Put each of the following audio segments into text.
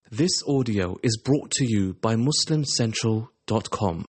This audio is brought to you by MuslimCentral.com.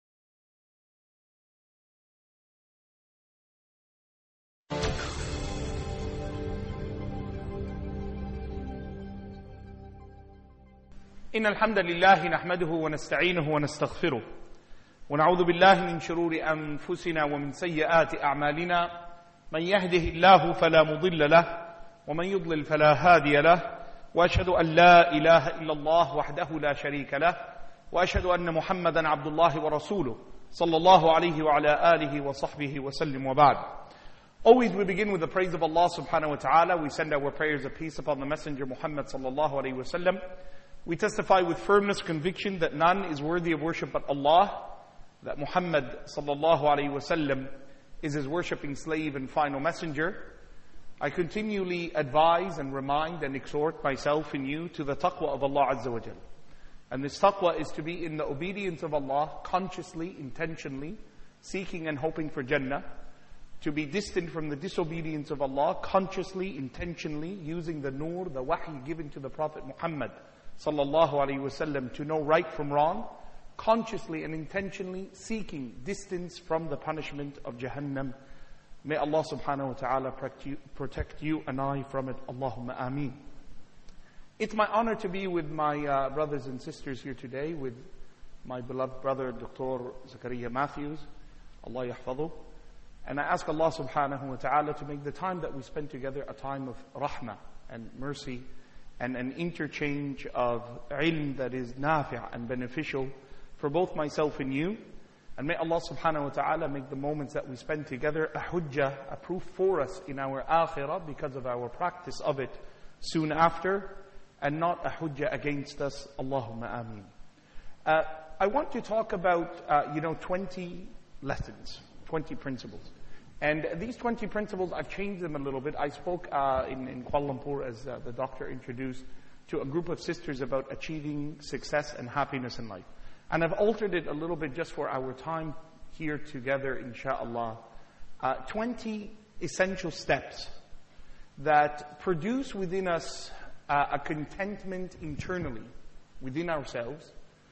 إن الحمد لله نحمده ونستعينه ونستغفره ونعوذ بالله من شرور أنفسنا ومن سيئات أعمالنا من يهده الله فلا مضل له ومن يضلل فلا هادي له وأشهد أن لا إله إلا الله وحده لا شريك له وأشهد أن محمدا عبد الله ورسوله صلى الله عليه وعلى آله وصحبه وسلم وبعد. Always we begin with the praise of Allah subhanahu wa ta'ala. We send our prayers of peace upon the Messenger Muhammad sallallahu alayhi wa sallam. We testify with firmness, conviction that none is worthy of worship but Allah, that Muhammad sallallahu alayhi wa sallam is his worshipping slave and final messenger. I continually advise and remind and exhort myself and you to the taqwa of Allah Azza wa Jal. And this taqwa is to be in the obedience of Allah, consciously, intentionally, seeking and hoping for Jannah. To be distant from the disobedience of Allah, consciously, intentionally, using the nur, the wahy given to the Prophet Muhammad sallallahu alaihi wasallam to know right from wrong, consciously and intentionally seeking distance from the punishment of Jahannam. May Allah subhanahu wa ta'ala protect you and I from it. Allahumma ameen. It's my honor to be with my brothers and sisters here today, with my beloved brother Dr. Zakaria Matthews, Allah yahfadhu. And I ask Allah subhanahu wa ta'ala to make the time that we spend together a time of rahmah and mercy and an interchange of ilm that is nafi' and beneficial for both myself and you. And may Allah subhanahu wa ta'ala make the moments that we spend together a hujjah, a proof for us in our akhirah because of our practice of it soon after, and not a hujjah against us. Allahumma ameen. I want to talk about 20 lessons, 20 principles. And these 20 principles, I've changed them a little bit. I spoke in Kuala Lumpur, as the doctor introduced, to a group of sisters about achieving success and happiness in life. And I've altered it a little bit just for our time here together, inshaAllah. 20 essential steps that produce within us a contentment internally, within ourselves,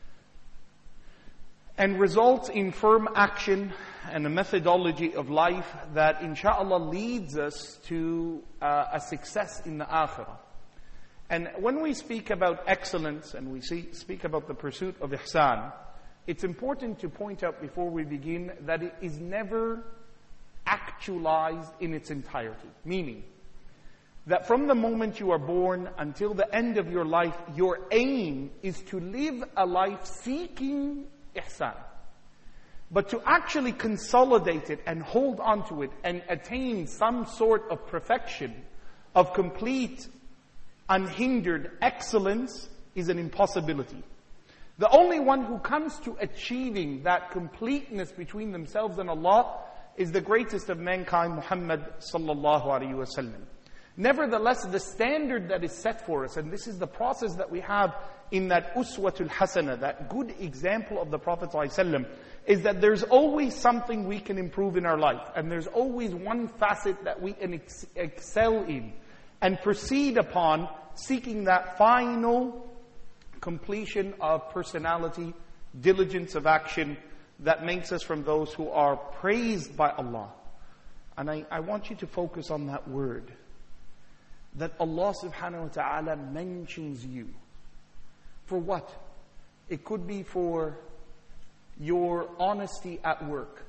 and results in firm action and a methodology of life that inshaAllah leads us to a success in the akhirah. And when we speak about excellence and we speak about the pursuit of ihsan, it's important to point out before we begin that it is never actualized in its entirety. Meaning that from the moment you are born until the end of your life, your aim is to live a life seeking ihsan. But to actually consolidate it and hold on to it and attain some sort of perfection, of complete, unhindered excellence is an impossibility. The only one who comes to achieving that completeness between themselves and Allah is the greatest of mankind, Muhammad sallallahu alaihi wasallam. Nevertheless, the standard that is set for us, and this is the process that we have in that uswatul hasana, that good example of the Prophet ﷺ, is that there's always something we can improve in our life. And there's always one facet that we can excel in and proceed upon, seeking that final completion of personality, diligence of action that makes us from those who are praised by Allah. And I want you to focus on that word, that Allah subhanahu wa ta'ala mentions you. For what? It could be for your honesty at work,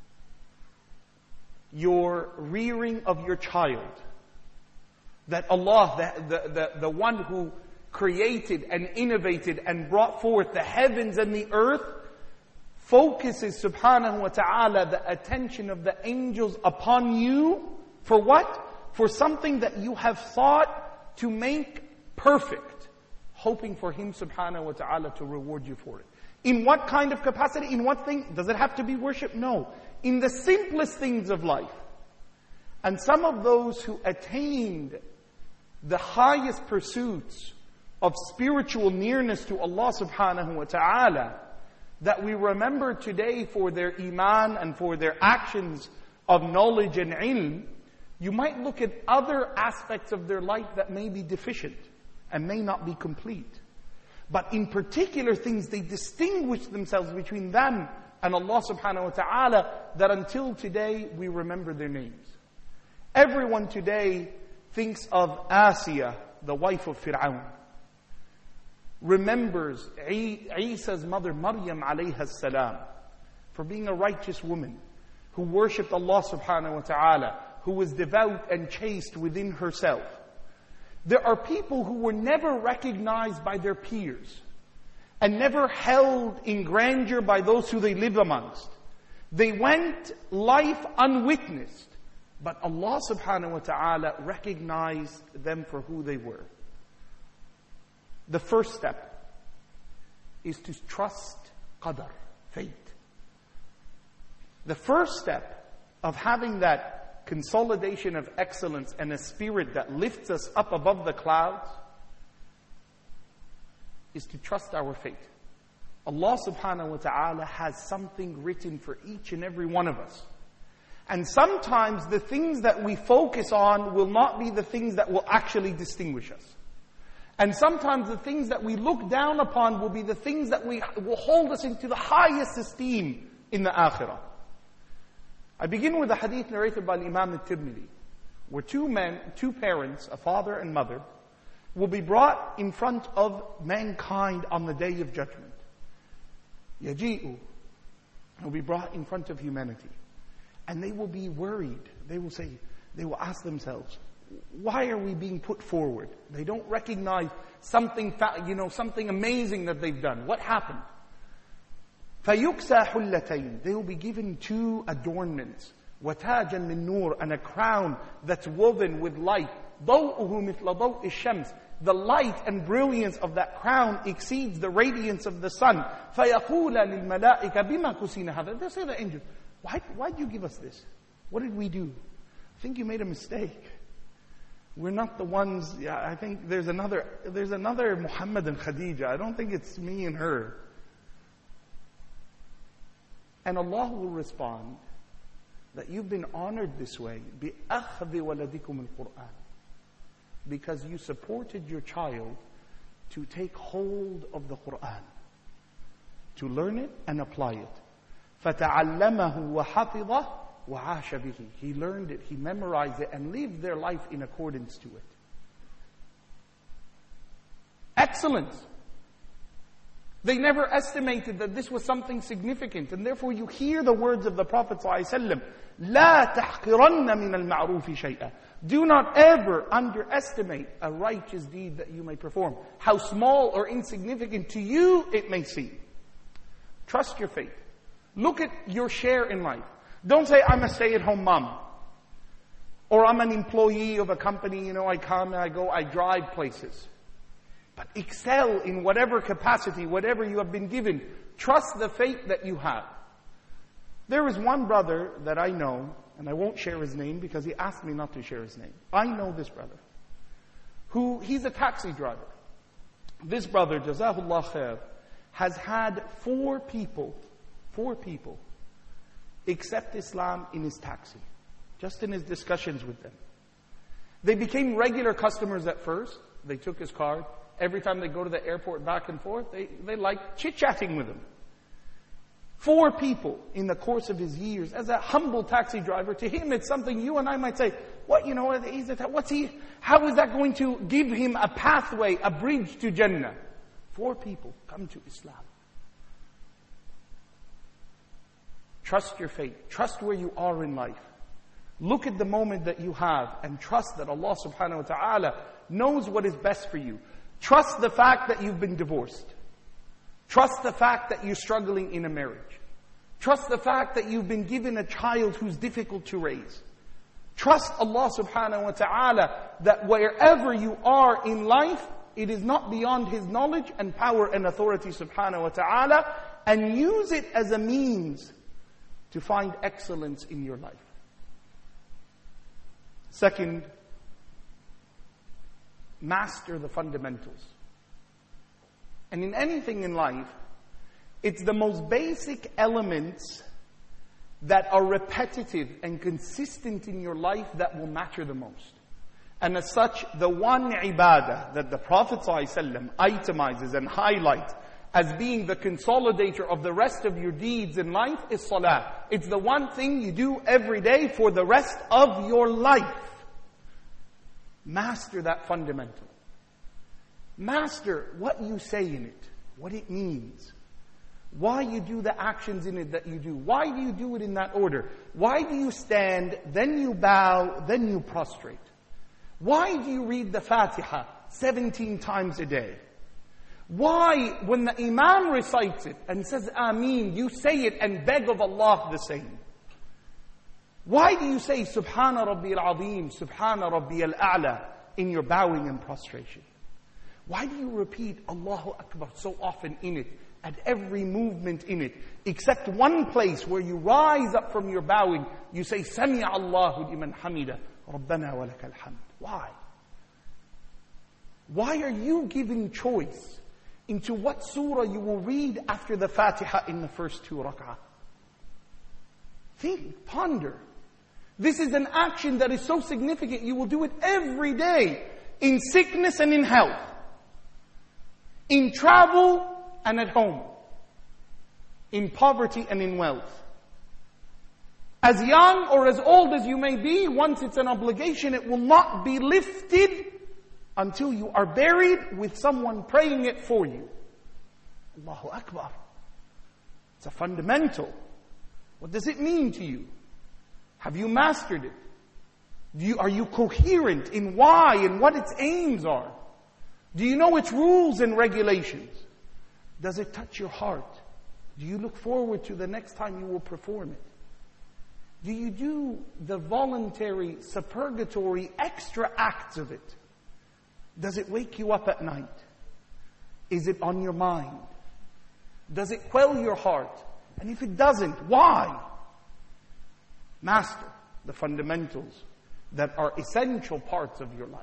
your rearing of your child, that Allah, the one who created and innovated and brought forth the heavens and the earth, focuses subhanahu wa ta'ala the attention of the angels upon you. For what? For something that you have thought to make perfect, hoping for Him subhanahu wa ta'ala to reward you for it. In what kind of capacity? In what thing? Does it have to be worship? No. In the simplest things of life. And some of those who attained the highest pursuits of spiritual nearness to Allah subhanahu wa ta'ala, that we remember today for their iman and for their actions of knowledge and ilm, you might look at other aspects of their life that may be deficient and may not be complete. But in particular things, they distinguish themselves between them and Allah subhanahu wa ta'ala, that until today we remember their names. Everyone today thinks of Asiya, the wife of Fir'aun. Remembers Isa's mother Maryam alayha salam for being a righteous woman who worshipped Allah subhanahu wa ta'ala, who was devout and chaste within herself. There are people who were never recognized by their peers and never held in grandeur by those who they lived amongst. They went life unwitnessed, but Allah subhanahu wa ta'ala recognized them for who they were. The first step is to trust qadar, fate. The first step of having that consolidation of excellence and a spirit that lifts us up above the clouds is to trust our fate. Allah subhanahu wa ta'ala has something written for each and every one of us. And sometimes the things that we focus on will not be the things that will actually distinguish us. And sometimes the things that we look down upon will be the things that will hold us into the highest esteem in the akhirah. I begin with a hadith narrated by Imam al-Tirmidhi, where two parents, a father and mother, will be brought in front of mankind on the Day of Judgment. Yaji'u will be brought in front of humanity. And they will be worried. They will ask themselves, why are we being put forward? They don't recognize something amazing that they've done. What happened? فَيُكْسَى حُلَّتَيْنِ They will be given two adornments. وَتَاجًا مِّن نُور And a crown that's woven with light. ضَوْءُهُ مِثْلَ ضَوْءِ الشَّمْسِ The light and brilliance of that crown exceeds the radiance of the sun. فَيَقُولَ لِلْمَلَائِكَ بِمَا كُسِينَ هَذَا They say to the angels, why did you give us this? What did we do? I think you made a mistake. We're not the ones. I think there's another Muhammad and Khadija. I don't think it's me and her. And Allah will respond that you've been honored this way بِأَخْذِ وَلَدِكُمُ الْقُرْآنِ because you supported your child to take hold of the Qur'an, to learn it and apply it. فَتَعَلَّمَهُ وَحَفِظَهُ وَعَاشَ بِهِ He learned it, he memorized it, and lived their life in accordance to it. Excellence. They never estimated that this was something significant, and therefore you hear the words of the Prophet ﷺ, لَا تَحْقِرَنَّ مِنَ الْمَعْرُوفِ شَيْئًا Do not ever underestimate a righteous deed that you may perform, how small or insignificant to you it may seem. Trust your fate. Look at your share in life. Don't say, I'm a stay-at-home mom. Or I'm an employee of a company, I come and I go, I drive places. But excel in whatever capacity, whatever you have been given. Trust the fate that you have. There is one brother that I know, and I won't share his name because he asked me not to share his name. I know this brother, he's a taxi driver. This brother, Jazahullah Khair, has had four people accept Islam in his taxi, just in his discussions with them. They became regular customers at first. They took his card. Every time they go to the airport back and forth, they like chit-chatting with him. 4 people in the course of his years as a humble taxi driver. To him, it's something you and I might say, how is that going to give him a pathway, a bridge to Jannah? 4 people come to Islam. Trust your fate. Trust where you are in life. Look at the moment that you have and trust that Allah subhanahu wa ta'ala knows what is best for you. Trust the fact that you've been divorced. Trust the fact that you're struggling in a marriage. Trust the fact that you've been given a child who's difficult to raise. Trust Allah subhanahu wa ta'ala that wherever you are in life, it is not beyond His knowledge and power and authority subhanahu wa ta'ala, and use it as a means to find excellence in your life. Second, master the fundamentals. And in anything in life, it's the most basic elements that are repetitive and consistent in your life that will matter the most. And as such, the one ibadah that the Prophet ﷺ itemizes and highlights as being the consolidator of the rest of your deeds in life is salah. It's the one thing you do every day for the rest of your life. Master that fundamental. Master what you say in it, what it means. Why you do the actions in it that you do. Why do you do it in that order? Why do you stand, then you bow, then you prostrate? Why do you read the Fatiha 17 times a day? Why, when the Imam recites it and says Ameen, you say it and beg of Allah the same? Why do you say Subhana Rabbi al-Azim, Subhana Rabbi al-A'la in your bowing and prostration? Why do you repeat Allahu Akbar so often in it, at every movement in it, except one place where you rise up from your bowing, you say Sami'a Allahu liman hamida, Rabbana wa lakal hamd. Why? Why are you giving choice into what surah you will read after the Fatiha in the first 2 rak'ah? Think, ponder. This is an action that is so significant, you will do it every day, in sickness and in health, in travel and at home, in poverty and in wealth. As young or as old as you may be, once it's an obligation, it will not be lifted until you are buried with someone praying it for you. Allahu Akbar. It's a fundamental. What does it mean to you? Have you mastered it? Are you coherent in why and what its aims are? Do you know its rules and regulations? Does it touch your heart? Do you look forward to the next time you will perform it? Do you do the voluntary, supererogatory, extra acts of it? Does it wake you up at night? Is it on your mind? Does it quell your heart? And if it doesn't, why? Master the fundamentals that are essential parts of your life.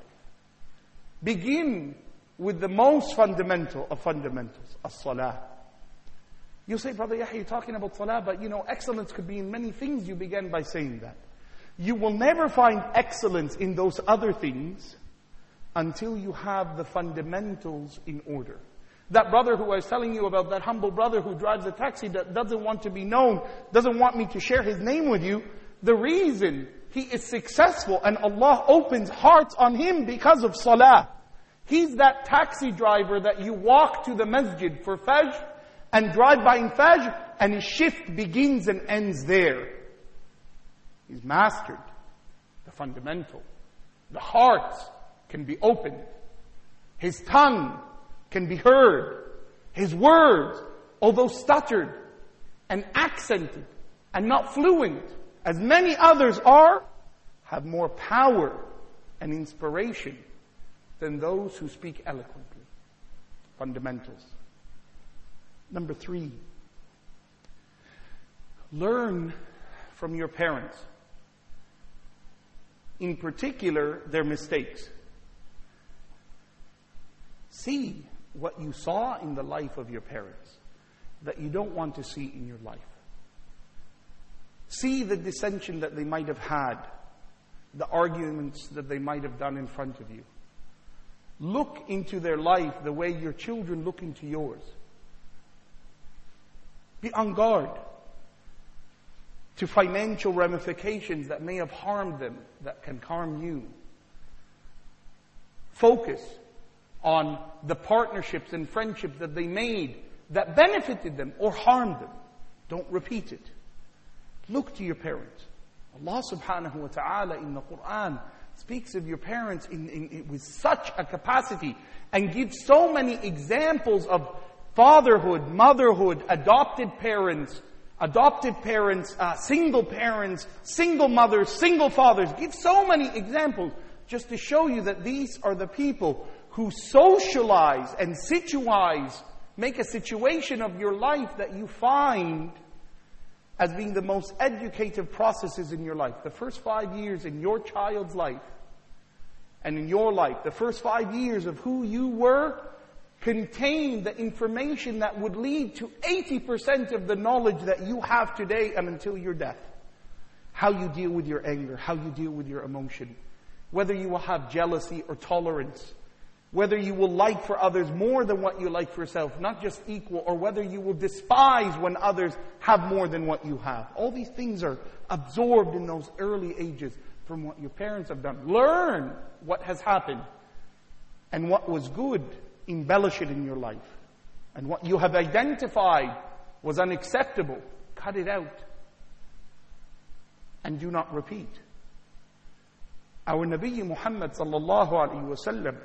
Begin with the most fundamental of fundamentals, as-salah. You say, Brother Yahya, you're talking about salah, but excellence could be in many things. You began by saying that. You will never find excellence in those other things until you have the fundamentals in order. That brother who I was telling you about, that humble brother who drives a taxi that doesn't want to be known, doesn't want me to share his name with you, the reason he is successful and Allah opens hearts on him because of salah. He's that taxi driver that you walk to the masjid for Fajr and drive by in Fajr, and his shift begins and ends there. He's mastered the fundamental. The heart can be opened. His tongue can be heard. His words, although stuttered and accented and not fluent, as many others are, have more power and inspiration than those who speak eloquently. Fundamentals. Number 3, learn from your parents. In particular, their mistakes. See what you saw in the life of your parents that you don't want to see in your life. See the dissension that they might have had, the arguments that they might have done in front of you. Look into their life the way your children look into yours. Be on guard to financial ramifications that may have harmed them, that can harm you. Focus on the partnerships and friendships that they made that benefited them or harmed them. Don't repeat it. Look to your parents. Allah subhanahu wa ta'ala in the Quran speaks of your parents with such a capacity and gives so many examples of fatherhood, motherhood, adopted parents, single mothers, single fathers. Give so many examples just to show you that these are the people who socialize and situize, make a situation of your life that you find as being the most educative processes in your life. The first 5 years in your child's life and in your life, the first 5 years of who you were, contain the information that would lead to 80% of the knowledge that you have today and until your death. How you deal with your anger, how you deal with your emotion, whether you will have jealousy or tolerance, whether you will like for others more than what you like for yourself, not just equal, or whether you will despise when others have more than what you have. All these things are absorbed in those early ages from what your parents have done. Learn what has happened, and what was good, embellish it in your life. And what you have identified was unacceptable, cut it out. And do not repeat. Our Nabi Muhammad sallallahu alaihi wasallam,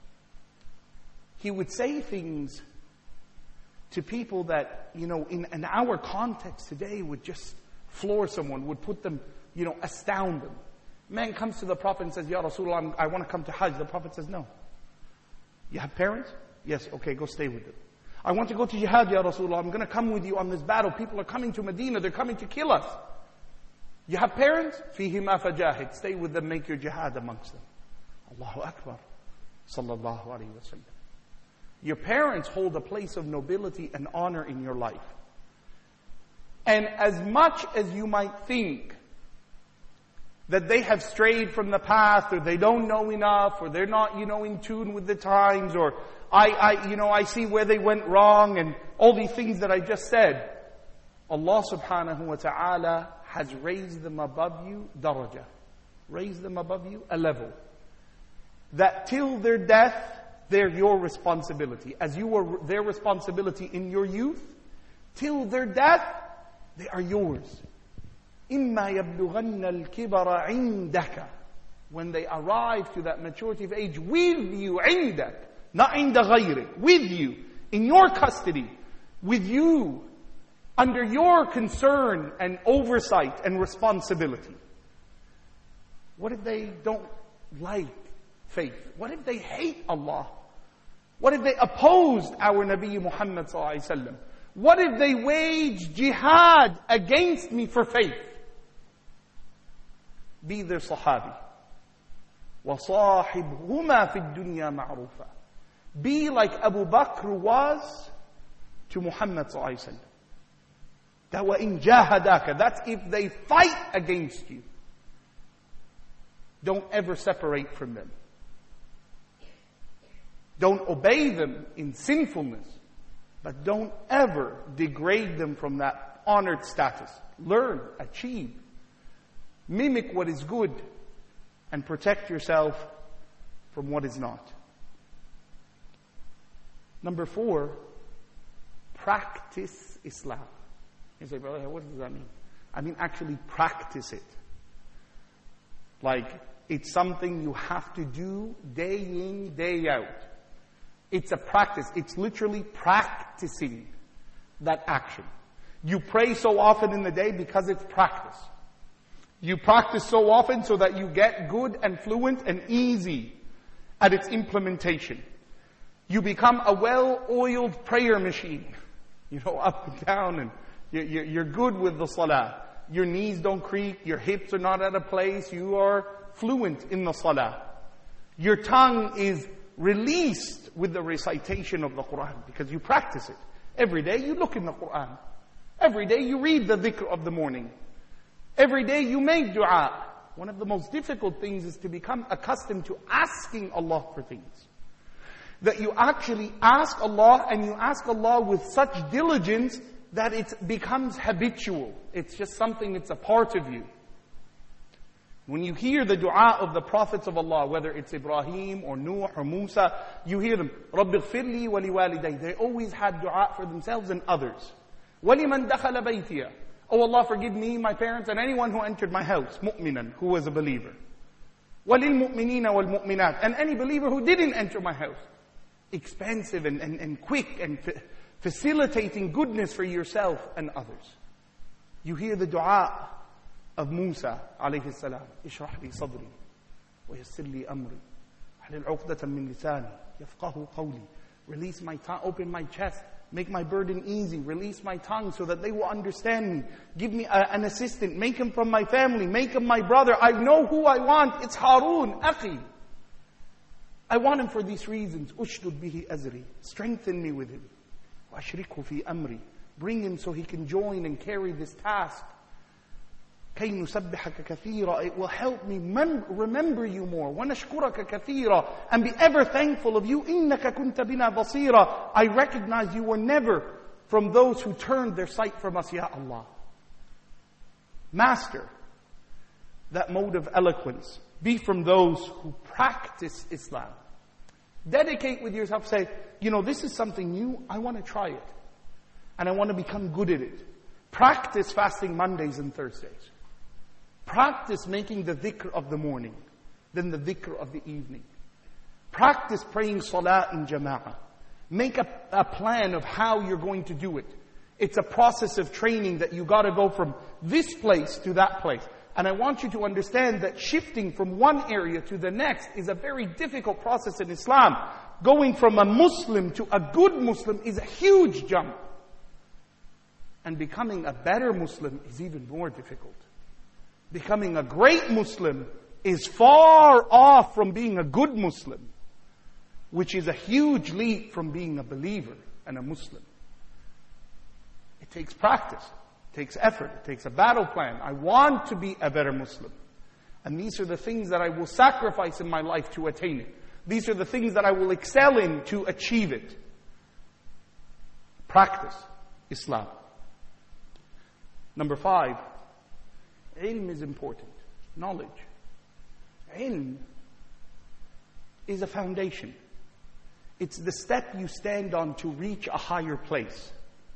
he would say things to people that, in our context today would just floor someone, would put them, astound them. Man comes to the Prophet and says, Ya Rasulullah, I want to come to Hajj. The Prophet says, no. You have parents? Yes, okay, go stay with them. I want to go to jihad, Ya Rasulullah. I'm going to come with you on this battle. People are coming to Medina. They're coming to kill us. You have parents? Fihima fajahid. Stay with them, make your jihad amongst them. Allahu Akbar. Sallallahu alayhi wa sallam. Your parents hold a place of nobility and honor in your life. And as much as you might think that they have strayed from the path, or they don't know enough, or they're not, in tune with the times, or I see where they went wrong, and all these things that I just said, Allah subhanahu wa ta'ala has raised them above you daraja. Raised them above you a level. That till their death, they're your responsibility. As you were their responsibility in your youth, till their death, they are yours. إِمَّا يَبْلُغَنَّ الْكِبَرَ عِنْدَكَ. When they arrive to that maturity of age, with you, عِنْدَكَ. Not عِنْدَ غَيْرِكَ. With you, in your custody, with you, under your concern and oversight and responsibility. What if they don't like faith? What if they hate Allah? What if they opposed our Nabi Muhammad sallallahu alaihi wasallam? What if they wage jihad against me for faith? Be their sahabi. وَصَاحِبْهُمَا فِي الدُّنْيَا مَعْرُوفًا. Be like Abu Bakr was to Muhammad sallallahu alaihi wasallam. That وَإِنْ جَاهَدَاكَ. That's if they fight against you. Don't ever separate from them. Don't obey them in sinfulness, but don't ever degrade them from that honored status. Learn, achieve, mimic what is good, and protect yourself from what is not. Number 4, practice Islam. You say, brother, what does that mean? I mean, actually practice it. Like, it's something you have to do day in, day out. It's a practice. It's literally practicing that action. You pray so often in the day because it's practice. You practice so often so that you get good and fluent and easy at its implementation. You become a well-oiled prayer machine. Up and down, and you're good with the salah. Your knees don't creak, your hips are not out of place, you are fluent in the salah. Your tongue is released with the recitation of the Quran because you practice it. Every day you look in the Quran. Every day you read the dhikr of the morning. Every day you make dua. One of the most difficult things is to become accustomed to asking Allah for things. That you actually ask Allah, and you ask Allah with such diligence that it becomes habitual. It's just something, it's a part of you. When you hear the dua of the prophets of Allah, whether it's Ibrahim or Nuh or Musa, you hear them, رَبِّ اغْفِرْ لِي وَلِوَالِدَيْ. They always had dua for themselves and others. وَلِمَنْ دَخَلَ بَيْتِيَ. Oh Allah, forgive me, my parents, and anyone who entered my house, mu'minan, who was a believer. وَلِلْمُؤْمِنِينَ وَالْمُؤْمِنَاتِ. And any believer who didn't enter my house. Expansive and quick and facilitating goodness for yourself and others. You hear the dua of Musa alayhi salam. اشرح لي صدري ويسر لي أمري واحلل عقدة من لساني يفقهوا قولي. Release my tongue, open my chest, make my burden easy, release my tongue so that they will understand me. Give me an assistant, make him from my family, make him my brother. I know who I want. It's Harun, akhi. I want him for these reasons. Ushdud bihi azri. Strengthen me with him. وَأَشْرِكْهُ فِي أَمْرِي. Bring him so he can join and carry this task. كَيْ نُسَبِّحَكَ كَثِيرًا. It will help me remember you more. وَنَشْكُرَكَ كَثِيرًا. And be ever thankful of you. إِنَّكَ كُنْتَ بِنَا بَصِيرًا. I recognize you were never from those who turned their sight from us, Ya Allah. Master that mode of eloquence. Be from those who practice Islam. Dedicate with yourself. Say, this is something new. I want to try it. And I want to become good at it. Practice fasting Mondays and Thursdays. Practice making the dhikr of the morning. Then the dhikr of the evening. Practice praying salah in jama'ah. Make a plan of how you're going to do it. It's a process of training that you got to go from this place to that place. And I want you to understand that shifting from one area to the next is a very difficult process in Islam. Going from a Muslim to a good Muslim is a huge jump. And becoming a better Muslim is even more difficult. Becoming a great Muslim is far off from being a good Muslim, which is a huge leap from being a believer and a Muslim. It takes practice. It takes effort. It takes a battle plan. I want to be a better Muslim. And these are the things that I will sacrifice in my life to attain it. These are the things that I will excel in to achieve it. Practice Islam. Number 5, ilm is important. Knowledge. Ilm is a foundation. It's the step you stand on to reach a higher place.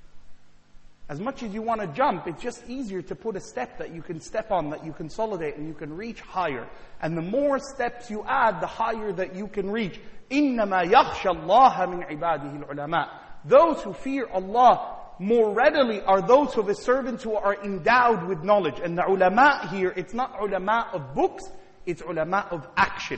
As much as you want to jump, it's just easier to put a step that you can step on, that you consolidate, and you can reach higher. And the more steps you add, the higher that you can reach. إِنَّمَا يَخْشَى اللَّهَ مِنْ عِبَادِهِ الْعُلَمَاءِ. Those who fear Allah more readily are those of His servants who are endowed with knowledge. And the ulama here, it's not ulama of books, it's ulama of action.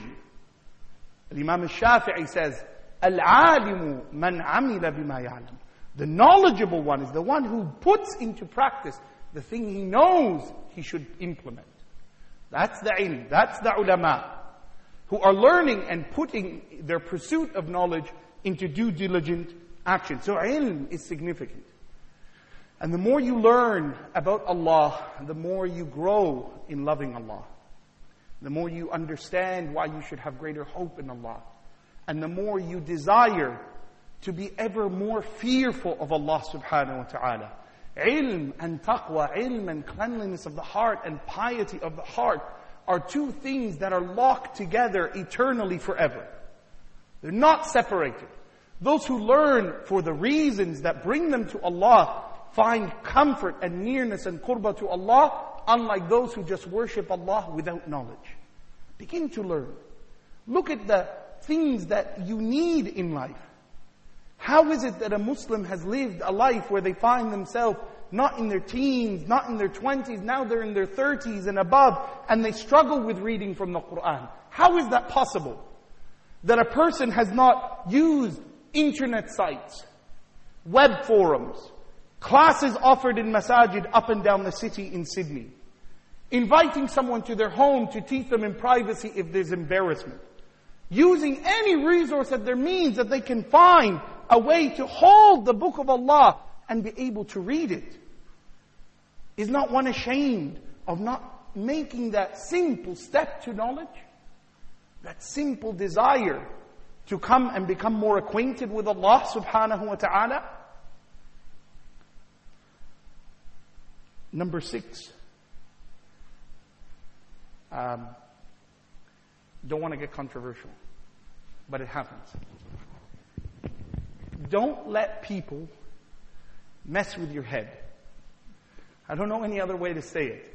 Imam al-Shafi'i says, الْعَالِمُ مَنْ عَمِلَ بِمَا يَعْلَمُ. The knowledgeable one is the one who puts into practice the thing he knows he should implement. That's the ilm, that's the ulama, who are learning and putting their pursuit of knowledge into due diligent action. So ilm is significant. And the more you learn about Allah, the more you grow in loving Allah. The more you understand why you should have greater hope in Allah. And the more you desire to be ever more fearful of Allah subhanahu wa ta'ala. Ilm and taqwa, ilm and cleanliness of the heart and piety of the heart are two things that are locked together eternally forever. They're not separated. Those who learn for the reasons that bring them to Allah find comfort and nearness and qurbah to Allah, unlike those who just worship Allah without knowledge. Begin to learn. Look at the things that you need in life. How is it that a Muslim has lived a life where they find themselves not in their teens, not in their 20s, now they're in their 30s and above, and they struggle with reading from the Quran? How is that possible? That a person has not used internet sites, web forums, classes offered in masajid up and down the city in Sydney, inviting someone to their home to teach them in privacy if there's embarrassment, using any resource at their means that they can find a way to hold the book of Allah and be able to read it. Is not one ashamed of not making that simple step to knowledge? That simple desire to come and become more acquainted with Allah subhanahu wa ta'ala? Number 6. Don't want to get controversial, but it happens. Don't let people mess with your head. I don't know any other way to say it.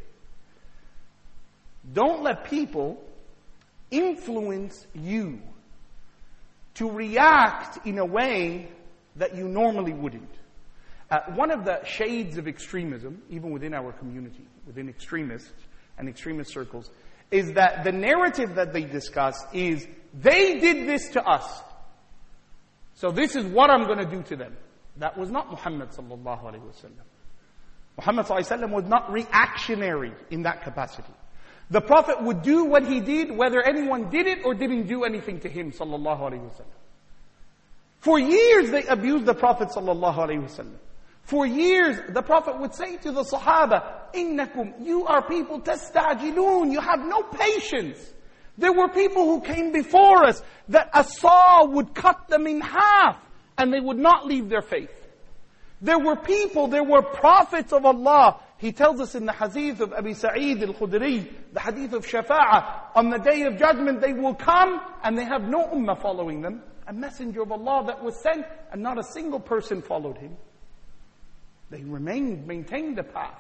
Don't let people influence you to react in a way that you normally wouldn't. One of the shades of extremism, even within our community, within extremists and extremist circles, is that the narrative that they discuss is, they did this to us, so this is what I'm going to do to them. That was not Muhammad sallallahu alaihi wasallam. Muhammad sallallahu alaihi wasallam was not reactionary in that capacity. The Prophet would do what he did, whether anyone did it or didn't do anything to him sallallahu alaihi wasallam. For years they abused the Prophet sallallahu alaihi wasallam. For years, the Prophet would say to the Sahaba, إِنَّكُمْ, you are people تَسْتَعْجِلُونَ, you have no patience. There were people who came before us that a saw would cut them in half and they would not leave their faith. There were prophets of Allah. He tells us in the hadith of Abi Sa'id al-Khudri, the hadith of Shafa'ah, on the Day of Judgment they will come and they have no ummah following them. A messenger of Allah that was sent and not a single person followed him. They maintained the path.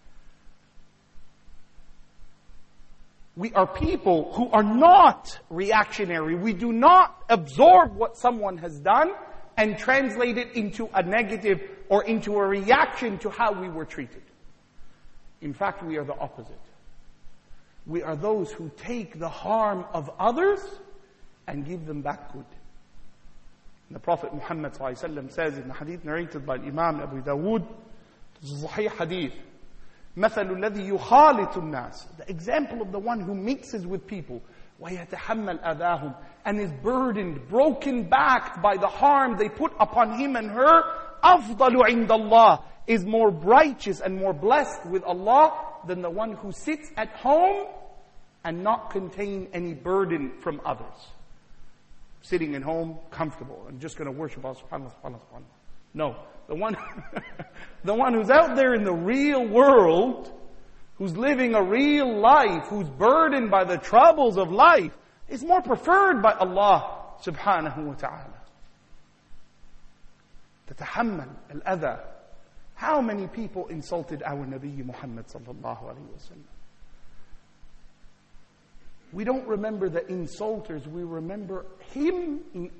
We are people who are not reactionary. We do not absorb what someone has done and translate it into a negative or into a reaction to how we were treated. In fact, we are the opposite. We are those who take the harm of others and give them back good. The Prophet Muhammad ﷺ says in the hadith narrated by Imam Abu Dawood, this is a Sahih hadith, مَثَلُ الَّذِي يُخَالِطُ النَّاسِ, the example of the one who mixes with people, وَيَتَحَمَّلْ أَذَاهُمْ, and is burdened, broken back by the harm they put upon him and her, أَفْضَلُ عِنْدَ اللَّهِ, is more righteous and more blessed with Allah than the one who sits at home and not contain any burden from others. Sitting at home, comfortable, and just going to worship Allah subhanahu wa ta'ala. No, the one who's out there in the real world, who's living a real life, who's burdened by the troubles of life, is more preferred by Allah subhanahu wa ta'ala. تتحمل الأذى. How many people insulted our Nabi Muhammad sallallahu alayhi wa sallam? We don't remember the insulters, we remember him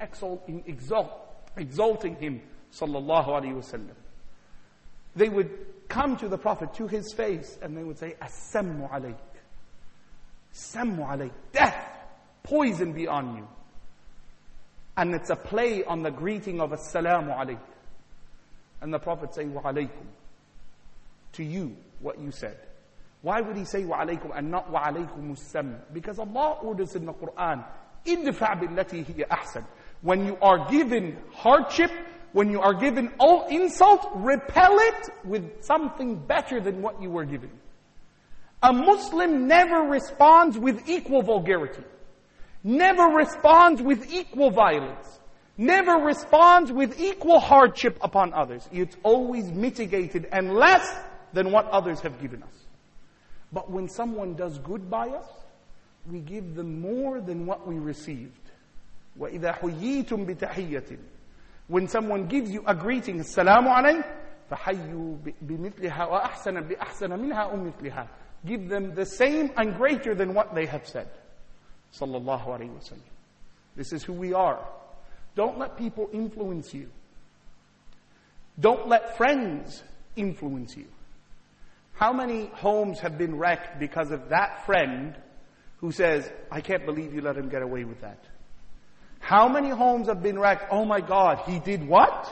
exalting him sallallahu alayhi wa sallam. They would come to the Prophet, to his face, and they would say, As-sammu alayk. Sammu alayk. Death, poison be on you. And it's a play on the greeting of As-salamu alayk. And the Prophet say, Wa alaykum. To you, what you said. Why would he say wa alaykum and not wa alaykum as-sam? Because Allah orders in the Quran, idfa' billati hiya ahsan. When you are given hardship, when you are given insult, repel it with something better than what you were given. A Muslim never responds with equal vulgarity. Never responds with equal violence. Never responds with equal hardship upon others. It's always mitigated and less than what others have given us. But when someone does good by us, we give them more than what we received. وَإِذَا حُيِّيتُمْ بِتَحِيَّةٍ. When someone gives you a greeting, السلام عليكم, فَحَيُّوا بِمِثْلِهَا وَأَحْسَنَ بِأَحْسَنَ مِنْهَا أُمِثْلِهَا. Give them the same and greater than what they have said. Sallallahu alayhi wa sallam. This is who we are. Don't let people influence you. Don't let friends influence you. How many homes have been wrecked because of that friend who says, I can't believe you let him get away with that? How many homes have been wrecked? Oh my God, he did what?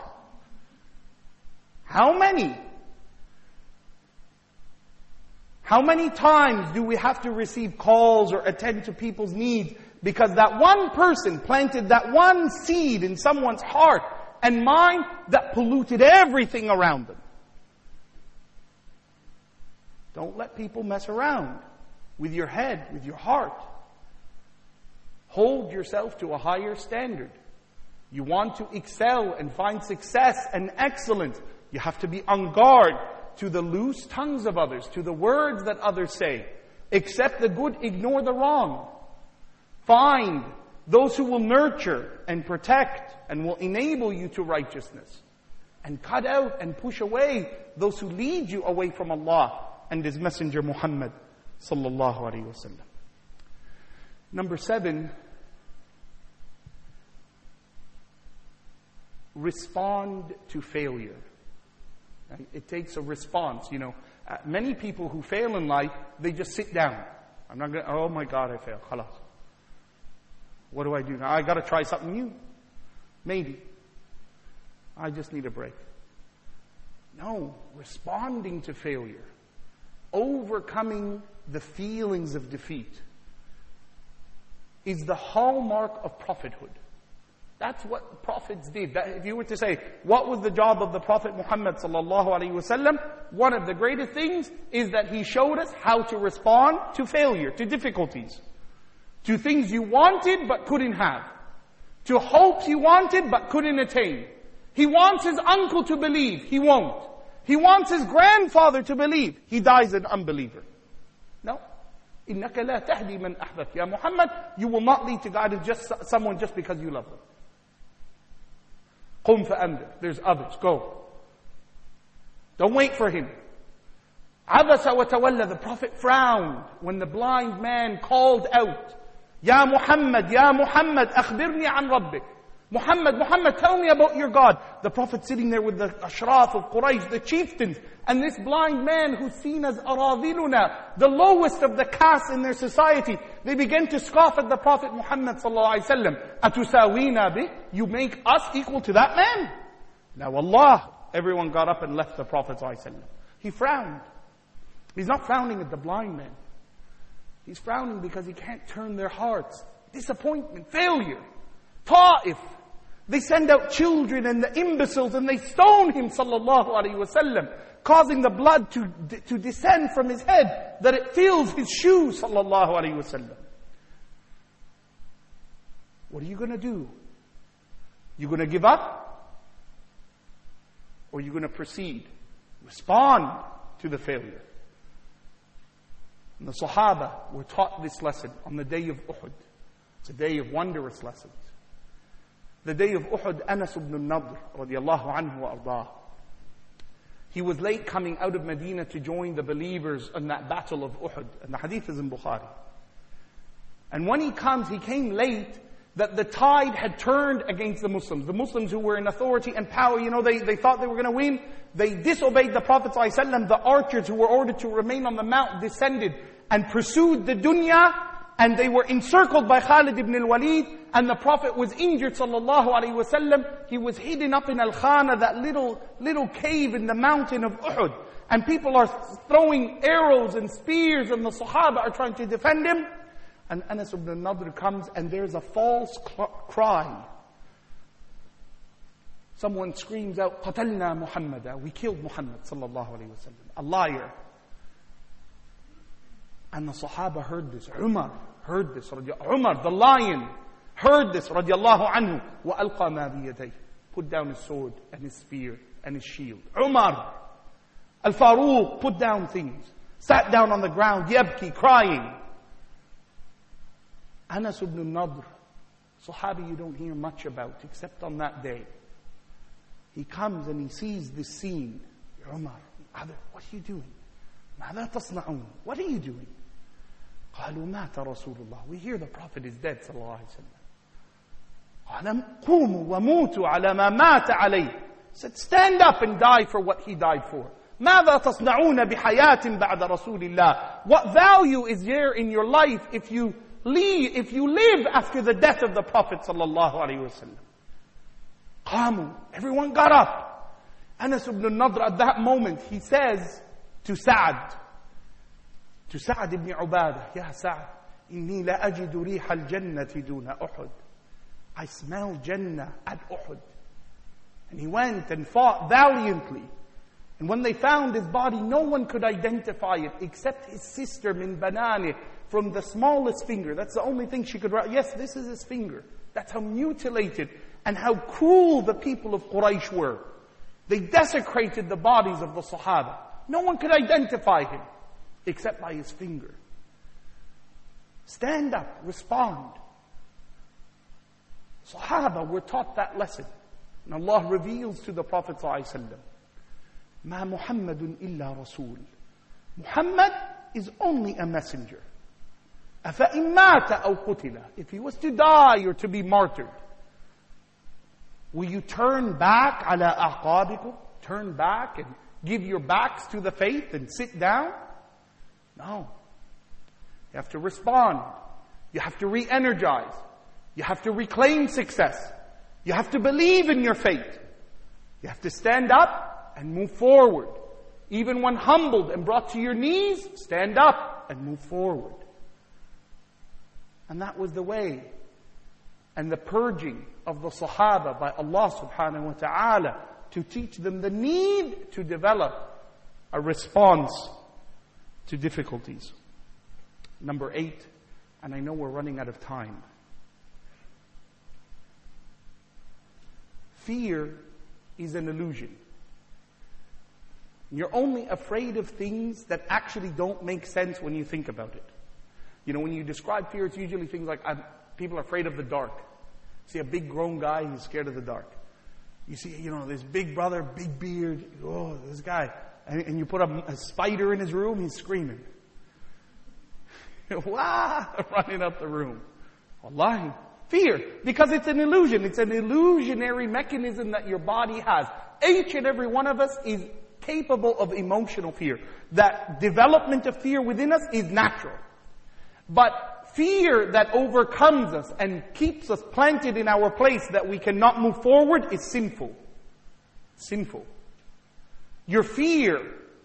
How many? How many times do we have to receive calls or attend to people's needs because that one person planted that one seed in someone's heart and mind that polluted everything around them? Don't let people mess around with your head, with your heart. Hold yourself to a higher standard. You want to excel and find success and excellence. You have to be on guard to the loose tongues of others, to the words that others say. Accept the good, ignore the wrong. Find those who will nurture and protect and will enable you to righteousness. And cut out and push away those who lead you away from Allah and His Messenger Muhammad sallallahu alaihi wasallam. Number 7, respond to failure. It takes a response. Many people who fail in life, they just sit down. I'm not going. Oh my God, I failed. Khalas. What do I do now? I got to try something new. Maybe. I just need a break. No, responding to failure, overcoming the feelings of defeat, is the hallmark of prophethood. That's what prophets did. If you were to say, what was the job of the Prophet Muhammad sallallahu alaihi wasallam? One of the greatest things is that he showed us how to respond to failure, to difficulties, to things you wanted but couldn't have, to hopes you wanted but couldn't attain. He wants his uncle to believe, he won't. He wants his grandfather to believe, he dies an unbeliever. No. إِنَّكَ لَا تَهْدِي مَنْ أَحْبَبْتَ. Ya Muhammad, you will not lead to guidance someone just because you love them. قُمْ فَأَنذِرْ. There's others. Go. Don't wait for him. عَبَسَ وَتَوَلَّى. The Prophet frowned when the blind man called out, Ya Muhammad, أخبرني عن ربك. Muhammad, tell me about your God. The Prophet sitting there with the ashraf of Quraysh, the chieftains, and this blind man who's seen as aradiluna, the lowest of the caste in their society. They begin to scoff at the Prophet Muhammad sallallahu alaihi wasallam. Atusawina bih? You make us equal to that man? Now Allah, everyone got up and left the Prophet sallallahu alaihi wasallam. He frowned. He's not frowning at the blind man. He's frowning because he can't turn their hearts. Disappointment, failure. Ta'if. They send out children and the imbeciles and they stone him sallallahu alaihi wasallam, causing the blood to descend from his head that it fills his shoes sallallahu alaihi wasallam. What are you going to do? You going to give up? Or are you going to proceed? Respond to the failure. And the Sahaba were taught this lesson on the day of Uhud. It's a day of wondrous lessons. The day of Uhud, Anas ibn Nadr, radiallahu anhu wa ardah. He was late coming out of Medina to join the believers in that battle of Uhud. And the hadith is in Bukhari. And when he comes, he came late that the tide had turned against the Muslims. The Muslims who were in authority and power, they thought they were going to win. They disobeyed the Prophet ﷺ. The archers who were ordered to remain on the mount descended and pursued the dunya. And they were encircled by Khalid ibn al-Walid. And the Prophet was injured sallallahu alaihi wasallam. He was hidden up in Al-Khana, that little cave in the mountain of Uhud. And people are throwing arrows and spears and the Sahaba are trying to defend him. And Anas ibn Nadr comes and there's a false cry. Someone screams out, قَتَلْنَا مُحَمَّدًا. We killed Muhammad sallallahu alaihi wasallam. A liar. And the Sahaba heard this. Umar heard this. Umar, the lion, heard this. Radiallahu anhu. وَأَلْقَى مَا بِيَدَيْهِ. Put down his sword and his spear and his shield. Umar, Al-Faruq, put down things. Sat down on the ground, yabki, crying. Anas ibn Nadr, Sahabi you don't hear much about except on that day. He comes and he sees this scene. Umar, what are you doing? ماذا تصنعون? What are you doing? قالوا مات رسول الله. We hear the Prophet is dead صلى الله عليه وسلم. قال قوموا وموتوا على ما مات عليه. Said stand up and die for what he died for. ماذا تصنعون بحياة بعد رسول الله? What value is there in your life if you live after the death of the Prophet صلى الله عليه وسلم? قاموا. Everyone got up. Anas ibn Nadr at that moment he says to Sa'd ibn Ubadah, Ya Sa'd, إني لا أجد ريح الجنة دون أحد. I smell Jannah at Uhud. And he went and fought valiantly. And when they found his body, no one could identify it except his sister min banani, from the smallest finger. That's the only thing she could write. Yes, this is his finger. That's how mutilated and how cruel the people of Quraysh were. They desecrated the bodies of the Sahaba. No one could identify him except by his finger. Stand up, respond. Sahaba were taught that lesson. And Allah reveals to the Prophet ﷺ, Ma Muhammadun illa Rasul. Muhammad is only a messenger. أَفَإِن مَاتَ أَوْ قُتِلَ. If he was to die or to be martyred, will you turn back على أعقابكم? Turn back and give your backs to the faith and sit down? No. You have to respond. You have to re-energize. You have to reclaim success. You have to believe in your faith. You have to stand up and move forward. Even when humbled and brought to your knees, stand up and move forward. And that was the way and the purging of the Sahaba by Allah subhanahu wa ta'ala to teach them the need to develop a response to difficulties. Number 8, and I know we're running out of time. Fear is an illusion. You're only afraid of things that actually don't make sense when you think about it. You know, when you describe fear, it's usually things like people are afraid of the dark. See a big grown guy, he's scared of the dark. You see, this big brother, big beard, oh, this guy. And you put a spider in his room, he's screaming. Wah! Running up the room. Wallahi. Fear. Because it's an illusion. It's an illusionary mechanism that your body has. Each and every one of us is capable of emotional fear. That development of fear within us is natural. But fear that overcomes us and keeps us planted in our place that we cannot move forward is sinful. Sinful. Your fear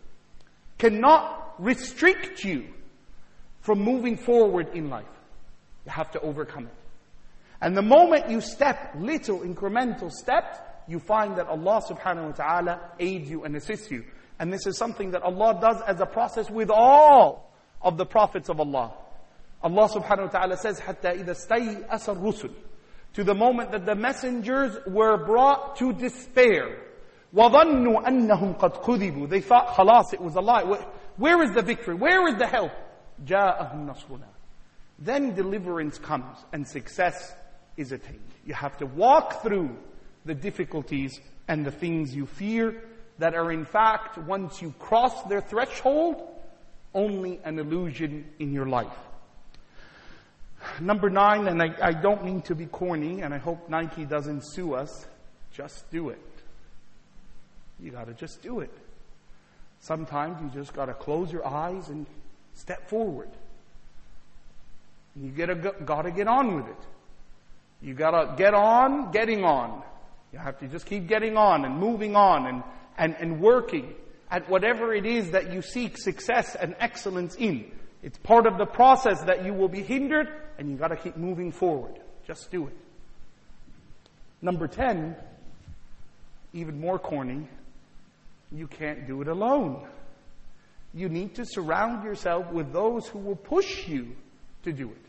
cannot restrict you from moving forward in life. You have to overcome it. And the moment you step little incremental steps, you find that Allah subhanahu wa ta'ala aids you and assists you. And this is something that Allah does as a process with all of the prophets of Allah. Allah subhanahu wa ta'ala says, حَتَّى إِذَا اسْتَيْأَسَ الرُّسُلُ, to the moment that the messengers were brought to despair. وَظَنُّوا أَنَّهُمْ قَدْ كُذِبُوا, they thought, khalas, it was a lie. Where is the victory? Where is the help? جَاءَهُمْ نَصْرُنَا. Then deliverance comes and success is attained. You have to walk through the difficulties and the things you fear that are in fact, once you cross their threshold, only an illusion in your life. Number 9, and I don't mean to be corny, and I hope Nike doesn't sue us, just do it. You gotta just do it. Sometimes you just gotta close your eyes and step forward. You gotta get on with it. You gotta get on getting on. You have to just keep getting on and moving on and working at whatever it is that you seek success and excellence in. It's part of the process that you will be hindered, and you gotta keep moving forward. Just do it. Number 10, even more corny, you can't do it alone. You need to surround yourself with those who will push you to do it.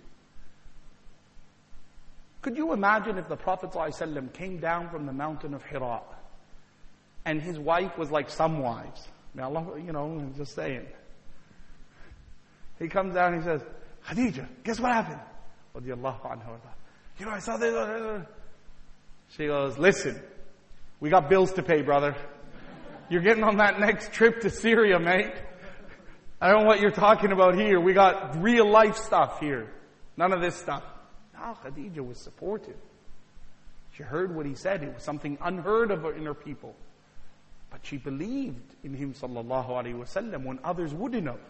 Could you imagine if the Prophet ﷺ came down from the mountain of Hira and his wife was like some wives? May Allah, I'm just saying. He comes down and he says, Khadija, guess what happened? Radiallahu anha. I saw this. She goes, listen, we got bills to pay, brother. You're getting on that next trip to Syria, mate. I don't know what you're talking about here. We got real life stuff here. None of this stuff. No, Khadija was supportive. She heard what he said. It was something unheard of in her people. But she believed in him sallallahu alaihi wasallam when others wouldn't have.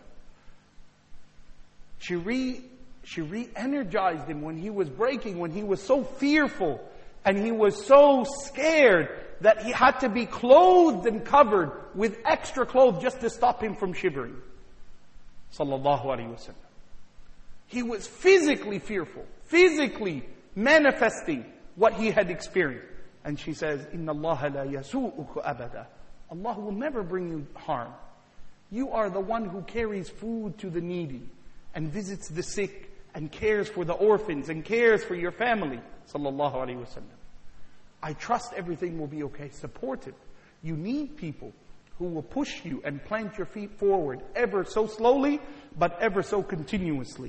She re-energized him when he was breaking, when he was so fearful and he was so scared that he had to be clothed and covered with extra clothes just to stop him from shivering. Sallallahu alaihi wasallam. He was physically fearful, physically manifesting what he had experienced. And she says, Inna Allah la yasu'uka abada. Allah will never bring you harm. You are the one who carries food to the needy and visits the sick and cares for the orphans and cares for your family. Sallallahu alaihi wasallam. I trust everything will be okay. Support it. You need people who will push you and plant your feet forward ever so slowly, but ever so continuously.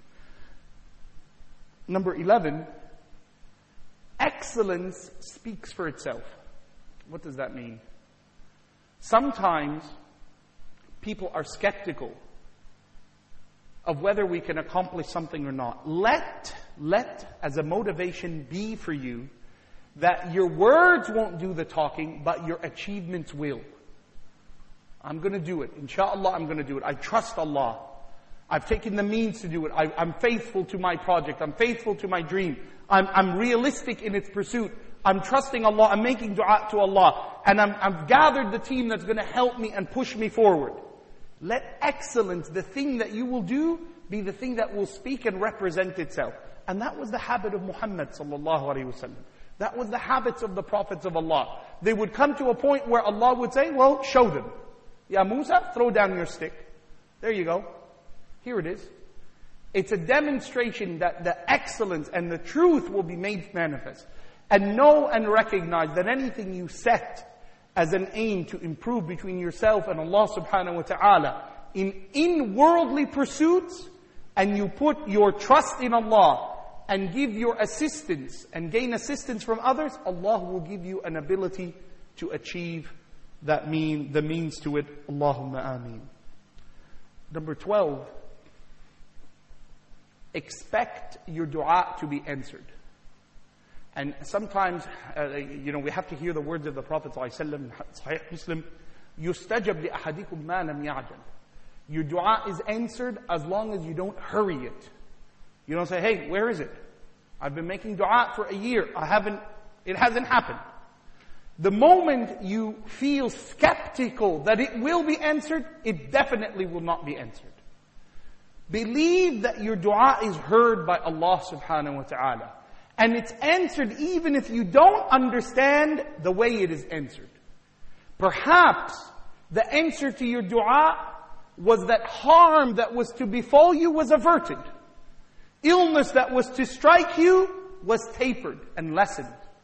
Number 11, excellence speaks for itself. What does that mean? Sometimes people are skeptical of whether we can accomplish something or not. Let as a motivation be for you that your words won't do the talking, but your achievements will. I'm going to do it. Inshallah, I'm going to do it. I trust Allah. I've taken the means to do it. I'm faithful to my project. I'm faithful to my dream. I'm realistic in its pursuit. I'm trusting Allah. I'm making dua to Allah. And I've gathered the team that's going to help me and push me forward. Let excellence, the thing that you will do, be the thing that will speak and represent itself. And that was the habit of Muhammad sallallahu alaihi wasallam. That was the habits of the prophets of Allah. They would come to a point where Allah would say, well, show them. Ya Musa, throw down your stick. There you go. Here it is. It's a demonstration that the excellence and the truth will be made manifest. And know and recognize that anything you set as an aim to improve between yourself and Allah subhanahu wa ta'ala in worldly pursuits, and you put your trust in Allah and give your assistance and gain assistance from others, Allah will give you an ability to achieve the means to it. Allahumma ameen. Number 12, expect your dua to be answered. And sometimes, we have to hear the words of the Prophet ﷺ, Sahih Muslim, يُسْتَجَبْ لِأَحَدِكُمْ مَا لَمْ يَعْجَلْ. Your dua is answered as long as you don't hurry it. You don't say, hey, where is it? I've been making dua for a year. It hasn't happened. The moment you feel skeptical that it will be answered, it definitely will not be answered. Believe that your dua is heard by Allah subhanahu wa ta'ala. And it's answered even if you don't understand the way it is answered. Perhaps the answer to your dua was that harm that was to befall you was averted. Illness that was to strike you was tapered and lessened.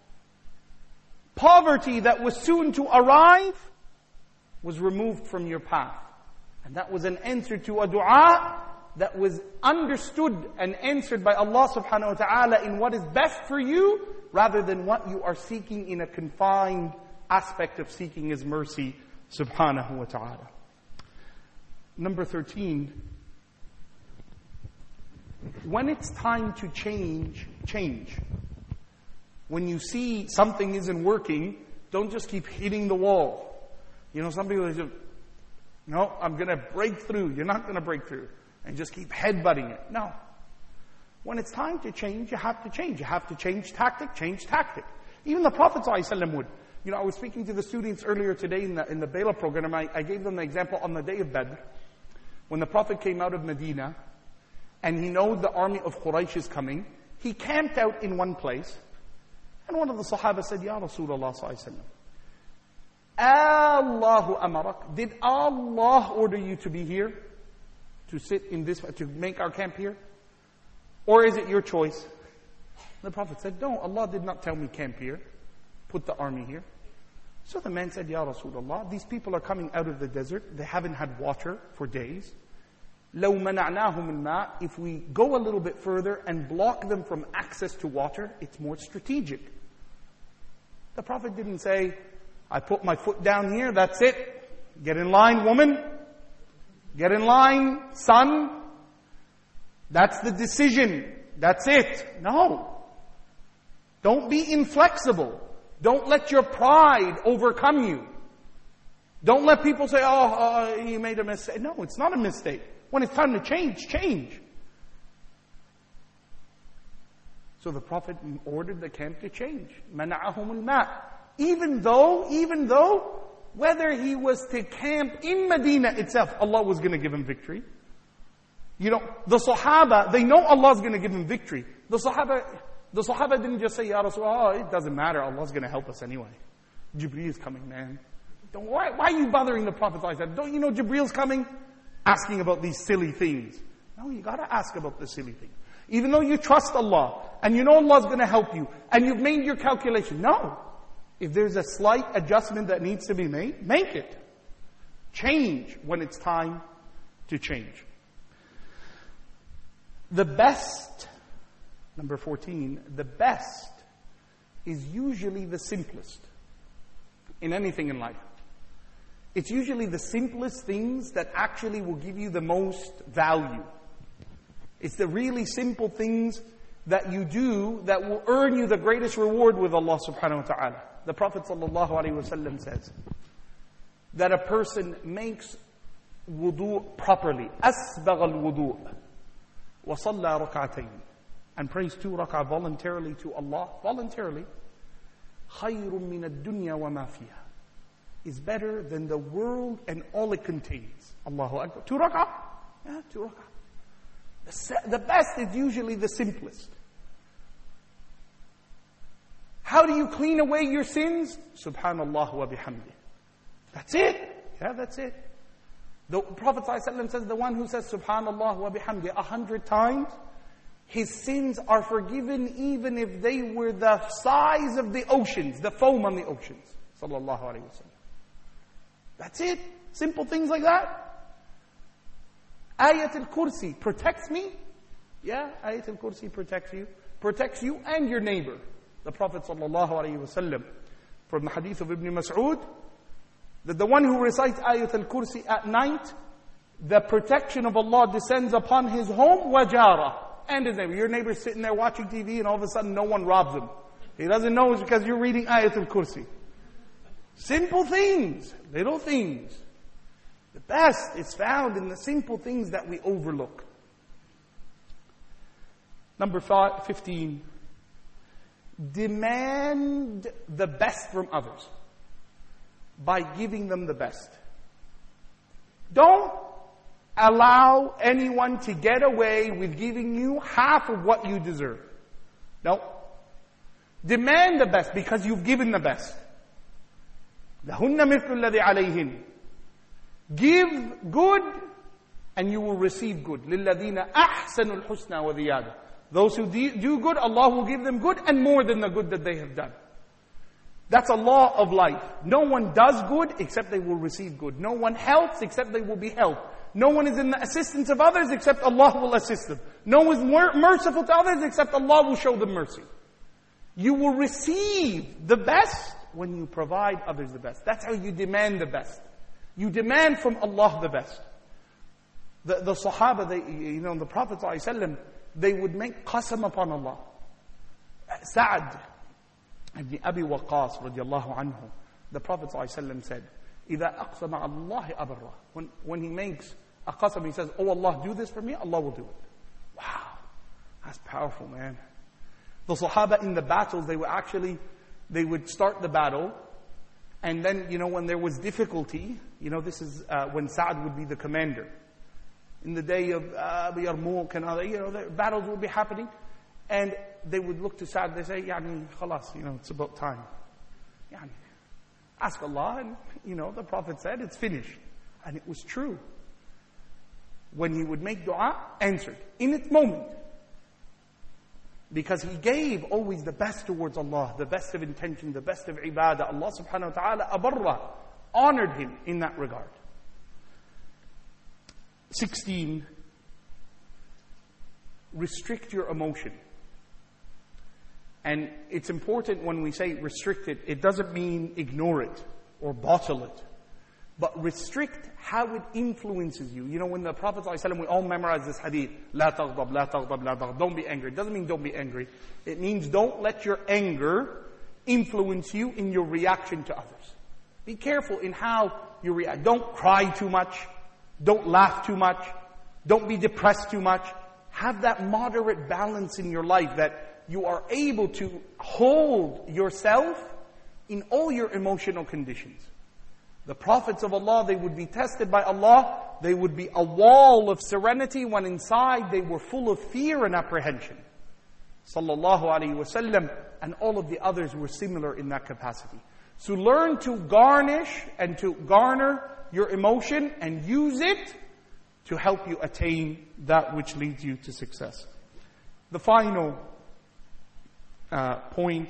Poverty that was soon to arrive was removed from your path. And that was an answer to a dua that was understood and answered by Allah subhanahu wa ta'ala in what is best for you, rather than what you are seeking in a confined aspect of seeking His mercy subhanahu wa ta'ala. Number 13, when it's time to change. When you see something isn't working, don't just keep hitting the wall. Some people say, no, I'm going to break through. You're not going to break through. And just keep headbutting it. No. When it's time to change, you have to change. You have to change tactic. Even the Prophet ﷺ would. I was speaking to the students earlier today in the Bela program. I gave them the example on the day of Badr. When the Prophet came out of Medina, and he knows the army of Quraysh is coming, he camped out in one place. And one of the Sahaba said, Ya Rasulullah sallallahu alaihi wasallam, Allahu amarak, did Allah order you to be here? To sit in this, to make our camp here? Or is it your choice? The Prophet said, no, Allah did not tell me camp here. Put the army here. So the man said, Ya Rasulullah, these people are coming out of the desert. They haven't had water for days. لَوْ مَنَعْنَاهُمُ الْمَاءِ. If we go a little bit further and block them from access to water, it's more strategic. The Prophet didn't say, I put my foot down here, that's it. Get in line, woman. Get in line, son. That's the decision. That's it. No. Don't be inflexible. Don't let your pride overcome you. Don't let people say, you made a mistake. No, it's not a mistake. When it's time to change. So the Prophet ordered the camp to change. مَنَعَهُمُ الْمَاءِ. Even though, whether he was to camp in Medina itself, Allah was going to give him victory. The Sahaba, they know Allah's going to give him victory. The Sahaba didn't just say, Ya Rasulullah, it doesn't matter, Allah's going to help us anyway. Jibreel is coming, man. Why are you bothering the Prophet? Don't you know Jibreel's coming? Asking about these silly things. No, you got to ask about the silly things. Even though you trust Allah, and you know Allah's going to help you, and you've made your calculation. No. If there's a slight adjustment that needs to be made, make it. Change when it's time to change. The best, number 14, the best is usually the simplest in anything in life. It's usually the simplest things that actually will give you the most value. It's the really simple things that you do that will earn you the greatest reward with Allah subhanahu wa ta'ala. The Prophet sallallahu alaihi wasallam says that a person makes wudu properly, asbagh al-wudu, wa salla rak'atayn, and prays 2 rak'ah voluntarily to Allah, voluntarily, khayrun min ad-dunya wa ma fiha, is better than the world and all it contains. Allahu Akbar. 2 rak'ah? Yeah, 2 rak'ah. The best is usually the simplest. How do you clean away your sins? Subhanallah wa bihamdi. That's it. Yeah, that's it. The Prophet ﷺ says, the one who says Subhanallah wa bihamdi 100 times, his sins are forgiven even if they were the size of the oceans, the foam on the oceans. Sallallahu alayhi wa sallam. That's it. Simple things like that. Ayat al-Kursi protects me. Yeah, Ayat al-Kursi protects you and your neighbor. The Prophet sallallahu alayhi wa sallam, from the hadith of Ibn Mas'ud, that the one who recites Ayat al-Kursi at night, the protection of Allah descends upon his home, wajara, and his neighbor. Your neighbor's sitting there watching TV and all of a sudden no one robs him. He doesn't know it's because you're reading Ayat al-Kursi. Simple things, little things. The best is found in the simple things that we overlook. Number 15. Demand the best from others by giving them the best. Don't allow anyone to get away with giving you half of what you deserve. No. Demand the best because you've given the best. لَهُنَّ مِثْلُ الَّذِي عَلَيْهِنْ. Give good and you will receive good. لِلَّذِينَ أَحْسَنُوا الْحُسْنَى وَذِيَادَةً. Those who do good, Allah will give them good and more than the good that they have done. That's a law of life. No one does good except they will receive good. No one helps except they will be helped. No one is in the assistance of others except Allah will assist them. No one is merciful to others except Allah will show them mercy. You will receive the best when you provide others the best. That's how you demand the best. You demand from Allah the best. The Sahaba, the Prophet ﷺ, they would make qasam upon Allah. Sa'ad ibn Abi Waqqas radiallahu anhu, the Prophet ﷺ said, إِذَا أَقْسَمَ اللَّهِ أَبَرَّهُ. When he makes a qasam, he says, oh Allah, do this for me, Allah will do it. Wow, that's powerful, man. The Sahaba in the battles, they would start the battle, and then, when there was difficulty, this is when Sa'ad would be the commander. In the day of Yarmouk and other, the battles would be happening. And they would look to Sa'ad, they say, khalas, it's about time. Ask Allah, and, the Prophet said, it's finished. And it was true. When he would make dua, answered. In its moment. Because he gave always the best towards Allah, the best of intention, the best of ibadah. Allah subhanahu wa ta'ala, abarra, honored him in that regard. 16, restrict your emotion. And it's important when we say restrict it, it doesn't mean ignore it or bottle it. But restrict how it influences you. When the Prophet ﷺ, we all memorize this hadith, لا تغضب, لا تغضب, لا تغضب. Don't be angry. It doesn't mean don't be angry. It means don't let your anger influence you in your reaction to others. Be careful in how you react. Don't cry too much. Don't laugh too much. Don't be depressed too much. Have that moderate balance in your life that you are able to hold yourself in all your emotional conditions. The prophets of Allah, they would be tested by Allah. They would be a wall of serenity when inside they were full of fear and apprehension. Sallallahu alayhi wa sallam. And all of the others were similar in that capacity. So learn to garnish and to garner your emotion and use it to help you attain that which leads you to success. The final point,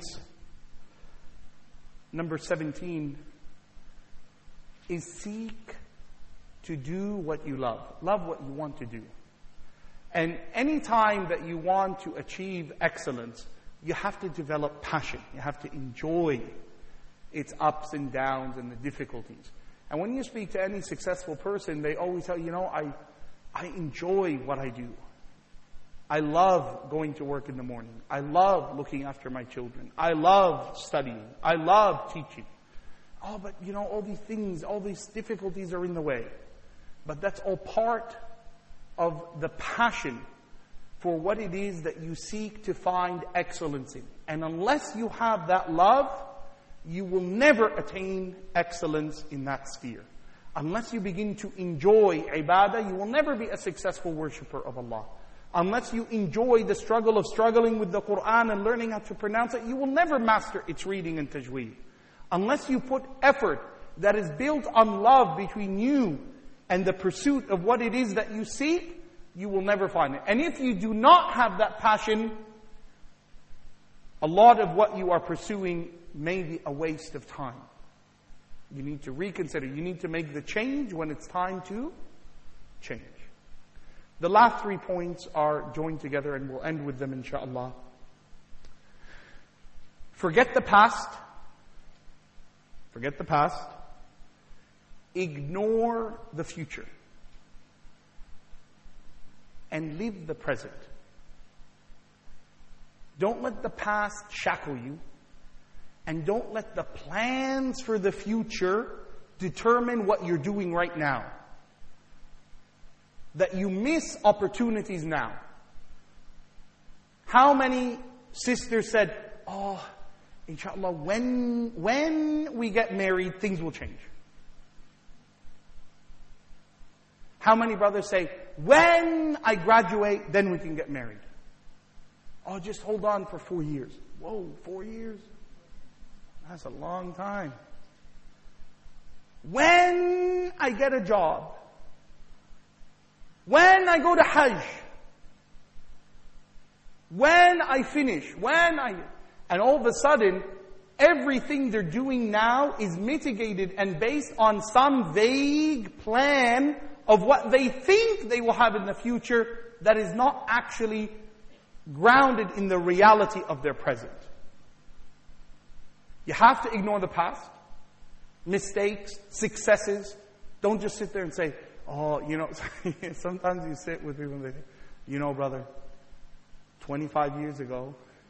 number 17, is seek to do what you love. Love what you want to do. And any time that you want to achieve excellence, you have to develop passion. You have to enjoy its ups and downs and the difficulties. And when you speak to any successful person, they always tell you, I enjoy what I do. I love going to work in the morning. I love looking after my children. I love studying. I love teaching. Oh, but all these things, all these difficulties are in the way. But that's all part of the passion for what it is that you seek to find excellence in. And unless you have that love, you will never attain excellence in that sphere. Unless you begin to enjoy ibadah, you will never be a successful worshipper of Allah. unless you enjoy the struggle of struggling with the Quran and learning how to pronounce it, you will never master its reading and tajweed. Unless you put effort that is built on love between you and the pursuit of what it is that you seek, you will never find it. And if you do not have that passion, a lot of what you are pursuing may be a waste of time. You need to reconsider. You need to make the change when it's time to change. The last 3 points are joined together and we'll end with them inshallah. Forget the past. Forget the past. Ignore the future. And live the present. Don't let the past shackle you. And don't let the plans for the future determine what you're doing right now. That you miss opportunities now. How many sisters said, oh, inshallah, when we get married, things will change? How many brothers say, when I graduate, then we can get married? Oh, just hold on for 4 years. Whoa, 4 years? That's a long time. When I get a job, when I go to Hajj, when I finish, and all of a sudden, everything they're doing now is mitigated and based on some vague plan of what they think they will have in the future that is not actually grounded in the reality of their present. You have to ignore the past, mistakes, successes. Don't just sit there and say, oh, sometimes you sit with people and they say, brother, 25 years ago,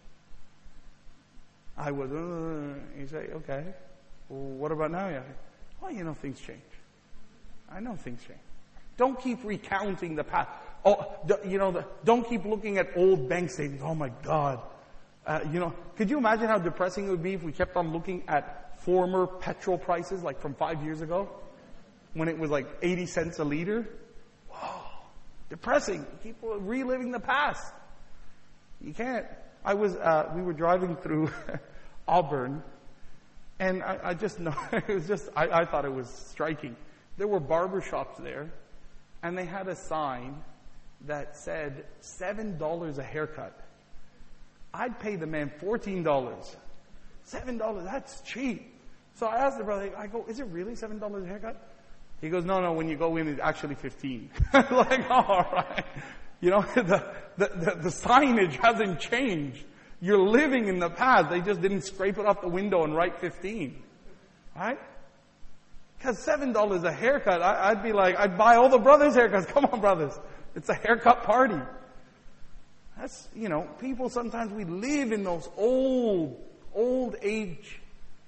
I was, you say, okay, well, what about now? Yeah. Well, things change. I know things change. Don't keep recounting the past. Oh, don't keep looking at old bank statements. Oh my God. Could you imagine how depressing it would be if we kept on looking at former petrol prices, like from 5 years ago, when it was like 80 cents a liter? Whoa, depressing. Keep reliving the past. You can't. We were driving through Auburn, and I just know, I thought it was striking. There were barber shops there, and they had a sign that said $7 a haircut. I'd pay the man $14. $7, that's cheap. So I asked the brother, I go, is it really $7 a haircut? He goes, no, when you go in, it's actually 15. Like, all right. The signage hasn't changed. You're living in the past. They just didn't scrape it off the window and write 15. Right? Because $7 a haircut, I'd be like, I'd buy all the brothers' haircuts. Come on, brothers. It's a haircut party. That's, people sometimes we live in those old age,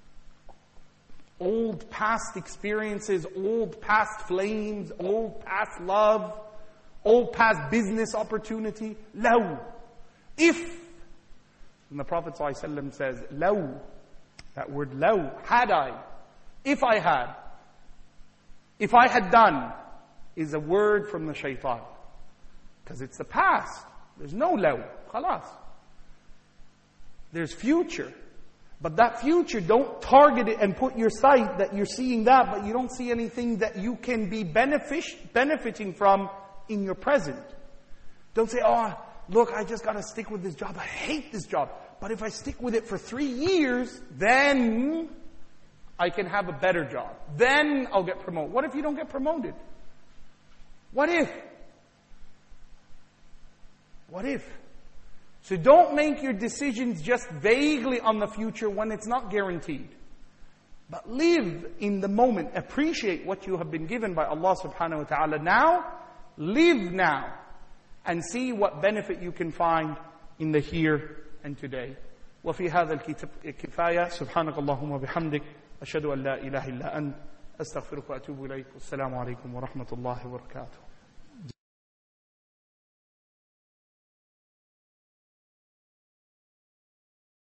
old past experiences, old past flames, old past love, old past business opportunity. Law. If, and the Prophet ﷺ says, law, that word law, had I, if I had done, is a word from the shaitan. Because it's the past. There's no law. Khalas. There's future. But that future, don't target it and put your sight that you're seeing that, but you don't see anything that you can be benefiting from in your present. Don't say, oh, look, I just got to stick with this job. I hate this job. But if I stick with it for 3 years, then I can have a better job. Then I'll get promoted. What if you don't get promoted? What if? What if? So don't make your decisions just vaguely on the future when it's not guaranteed. But live in the moment. Appreciate what you have been given by Allah subhanahu wa ta'ala now. Live now. And see what benefit you can find in the here and today. وفي هذا الكفاية سبحانك اللهم وبحمدك أشهد أن لا إله إلا أنت أستغفرك وأتوب إليك والسلام عليكم ورحمة الله وبركاته.